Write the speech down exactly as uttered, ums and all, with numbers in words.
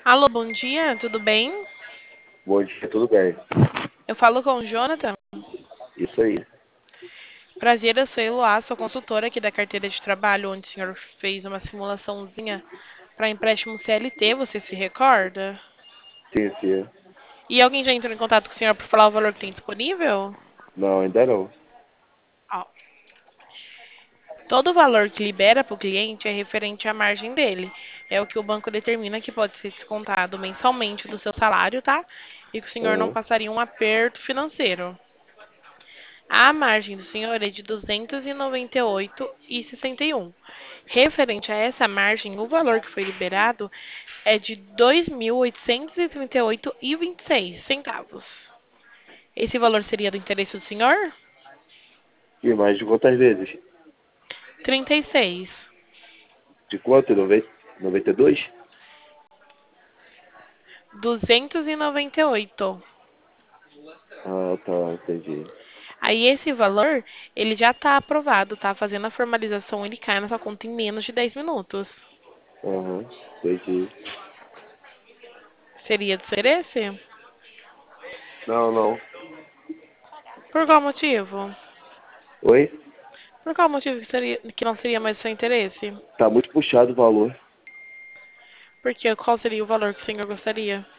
Alô, bom dia, tudo bem? Bom dia, tudo bem? Eu falo com o Jonathan. Isso aí. Prazer, eu sou Eloá, sou consultora aqui da carteira de trabalho, onde o senhor fez uma simulaçãozinha para empréstimo C L T, você se recorda? Sim, sim. E alguém já entrou em contato com o senhor para falar o valor que tem disponível? Não, ainda não. Ó, todo o valor que libera para o cliente é referente à margem dele. É o que o banco determina que pode ser descontado mensalmente do seu salário, tá? E que o senhor não Aham. passaria um aperto financeiro. A margem do senhor é de duzentos e noventa e oito vírgula sessenta e um. Referente a essa margem, o valor que foi liberado é de dois mil oitocentos e trinta e oito vírgula vinte e seis centavos. Esse valor seria do interesse do senhor? E mais de quantas vezes? trinta e seis. De quanto? Noventa, noventa e dois? duzentos e noventa e oito. Ah, tá, entendi. Aí esse valor, ele já está aprovado, tá? Fazendo a formalização, ele cai na sua conta em menos de dez minutos. Aham, entendi. Seria do seu interesse? Não, não. Por qual motivo? Oi? Por qual motivo que, seria, que não seria mais do seu interesse? Tá muito puxado o valor. Porque qual seria o valor que o senhor gostaria?